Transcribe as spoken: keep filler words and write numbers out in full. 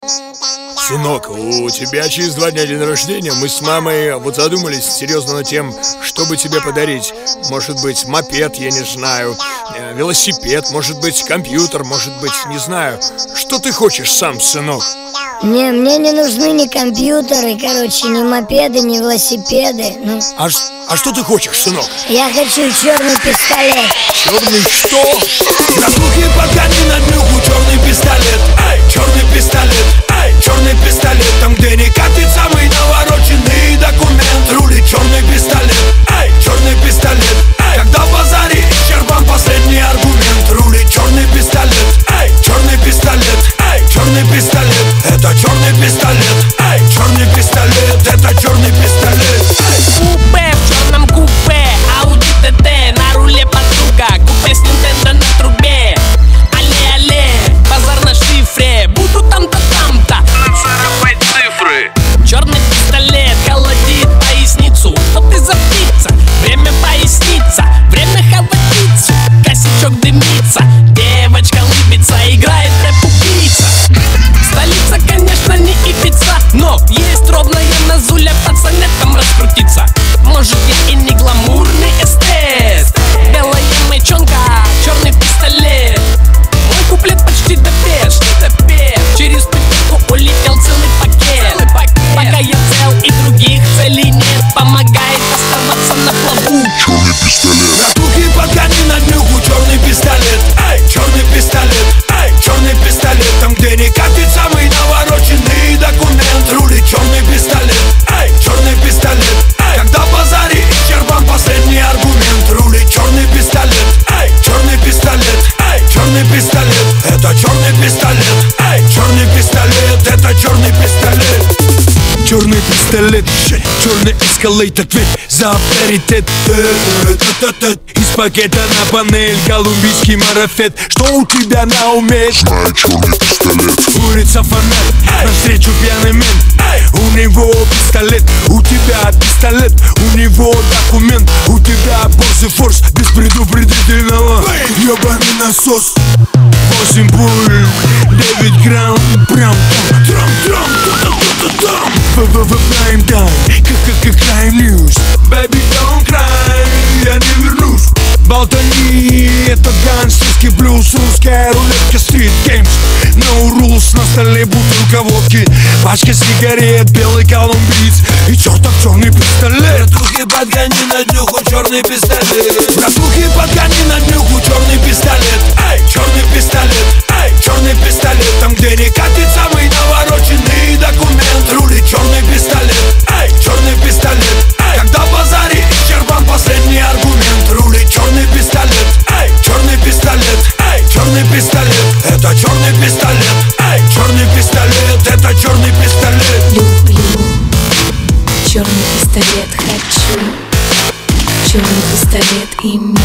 Сынок, у тебя через два дня день рождения. Мы с мамой вот задумались серьезно над тем, чтобы тебе подарить. Может быть, мопед, я не знаю, велосипед, может быть, компьютер, может быть, не знаю. Что ты хочешь сам, сынок? Не, мне не нужны ни компьютеры, короче, ни мопеды, ни велосипеды. Ну. А, а что ты хочешь, сынок? Я хочу черный пистолет. Черный что? На слухе подгони на днюху черный пистолет. Эй, черный пистолет, эй, черный пистолет. Там, где не катит самый навороченный документ. Рулит черный пистолет, эй, черный пистолет, эй. Когда в базаре исчерпан последний аргумент. Рулит черный пистолет, эй, черный пистолет, эй, черный пистолет. Это черный пистолет, эй, черный пистолет. Это черный пистолет, эй. Купе в черном купе, Audi ти ти, на руле подруга, купе с Nintendo на трубе. Але-але, базар на шифре, буду там-то, там-то нацарапать цифры. Черный пистолет холодит поясницу. Что ты за птица? Время поясниться, время хватиться. Косячок дымится, девочка улыбится, играет рэп-убийца. Столица, конечно, не Ибица, но есть ровная назуля пацанеткам раскрутиться. Может, я и не гламурный эстет. Белая мечонка, черный пистолет. Мой куплет почти допеш, допеш. Через пятерку улетел целый пакет. Пока я цел и других целей нет, помогает оставаться на плаву черный пистолет. На слухе подгони на днюху черный пистолет. Эй, черный пистолет, эй, черный пистолет. Там, где не катит самый навороченный документ. Рулит черный пистолет, эй, черный пистолет, эй. Когда в базаре исчерпан последний аргумент. Рулит черный пистолет, эй, черный пистолет, эй, черный пистолет. Это черный пистолет, эй, черный пистолет. Это черный пистолет. Черный пистолет, черный эскалейт, ответ за авторитет. Из пакета на панель колумбийский марафет. Что у тебя на уме? Знаю черный пистолет. Курица фонарь, навстречу пьяный мент. У него пистолет, у тебя пистолет. У него документ, у тебя Порше Форс без предупредительного. Ёбаный насос. Восемь пуль, девять грамм. Прям там, трам, трам, та-та-та-та-там. В prime time, как crime news. Baby, don't cry, я не вернусь. Болтани, это гангстерский блюз. Русская рулетка, street games. No rules, на столе бутылка водки, пачка сигарет, белый колумбиец и чертов черный пистолет. На слухе подгони на днюху черный пистолет. На слухе подгони на днюху черный пистолет. Эй, черный пистолет, эй, черный пистолет. Там, где не катит самый навороченный документ. Рулит черный пистолет, эй, черный пистолет, эй. Когда в базаре исчерпан последний аргумент. Рулит черный пистолет, эй, черный пистолет, эй, черный пистолет. Это черный пистолет, эй, черный пистолет. Это черный пистолет. Люблю черный пистолет, хочу черный пистолет иметь.